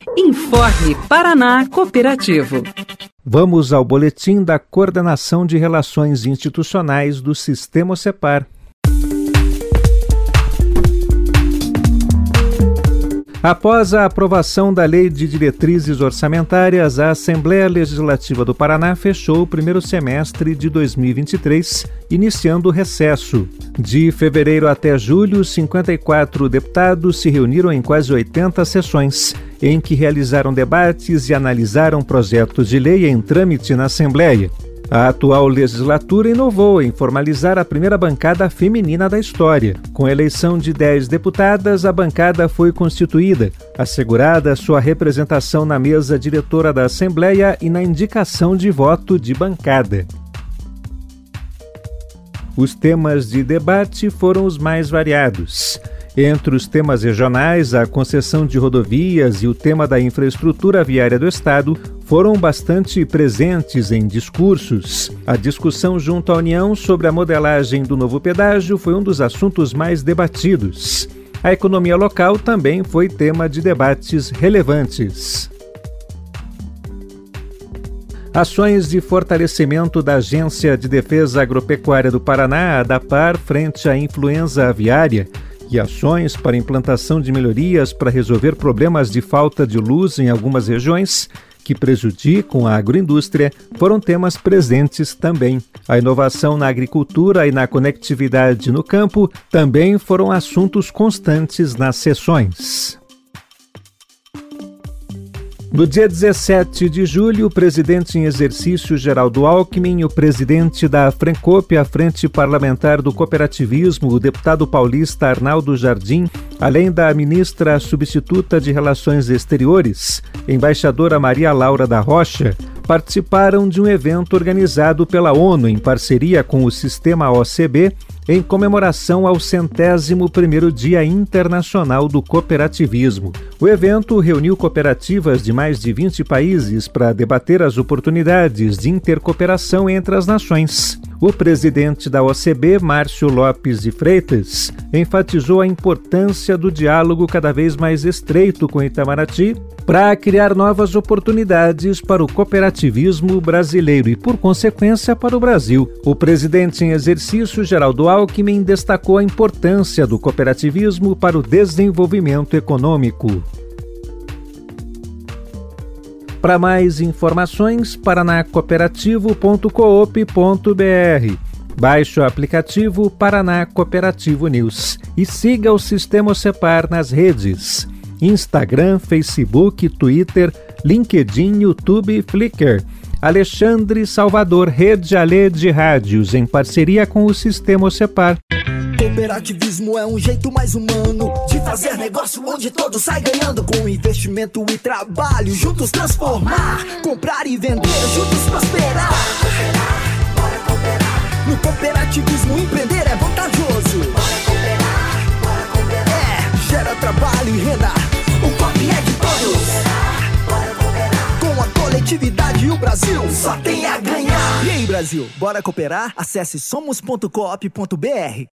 Informe Paraná Cooperativo. Vamos ao boletim da Coordenação de Relações Institucionais do Sistema Cepar. Após a aprovação da Lei de Diretrizes Orçamentárias, a Assembleia Legislativa do Paraná fechou o primeiro semestre de 2023, iniciando o recesso. De fevereiro até julho, 54 deputados se reuniram em quase 80 sessões, em que realizaram debates e analisaram projetos de lei em trâmite na Assembleia. A atual legislatura inovou em formalizar a primeira bancada feminina da história. Com a eleição de 10 deputadas, a bancada foi constituída, assegurada sua representação na mesa diretora da Assembleia e na indicação de voto de bancada. Os temas de debate foram os mais variados. Entre os temas regionais, a concessão de rodovias e o tema da infraestrutura viária do Estado foram bastante presentes em discursos. A discussão junto à União sobre a modelagem do novo pedágio foi um dos assuntos mais debatidos. A economia local também foi tema de debates relevantes. Ações de fortalecimento da Agência de Defesa Agropecuária do Paraná, ADAPAR, frente à influenza aviária, e ações para implantação de melhorias para resolver problemas de falta de luz em algumas regiões que prejudicam a agroindústria foram temas presentes também. A inovação na agricultura e na conectividade no campo também foram assuntos constantes nas sessões. No dia 17 de julho, o presidente em exercício Geraldo Alckmin e o presidente da Frencop, a Frente Parlamentar do Cooperativismo, o deputado paulista Arnaldo Jardim, além da ministra substituta de Relações Exteriores, embaixadora Maria Laura da Rocha, participaram de um evento organizado pela ONU em parceria com o Sistema OCB, em comemoração ao 101º Dia Internacional do Cooperativismo. O evento reuniu cooperativas de mais de 20 países para debater as oportunidades de intercooperação entre as nações. O presidente da OCB, Márcio Lopes de Freitas, enfatizou a importância do diálogo cada vez mais estreito com Itamaraty para criar novas oportunidades para o cooperativismo brasileiro e, por consequência, para o Brasil. O presidente em exercício, Geraldo Alckmin, destacou a importância do cooperativismo para o desenvolvimento econômico. Para mais informações, paranacooperativo.coop.br. Baixe o aplicativo Paraná Cooperativo News e siga o Sistema Cepar nas redes: Instagram, Facebook, Twitter, LinkedIn, YouTube e Flickr. Alexandre Salvador, Rede Alê de Rádios, em parceria com o Sistema Cepar. Cooperativismo é um jeito mais humano de fazer negócio onde todos saem ganhando. Com investimento e trabalho, juntos transformar, comprar e vender, juntos prosperar. Bora cooperar. No cooperativismo empreender é vantajoso. Bora cooperar. Gera trabalho e renda. O COP é de todos. Bora cooperar. Com a coletividade e o Brasil só tem a ganhar. E aí, Brasil, bora cooperar? Acesse somos.coop.br.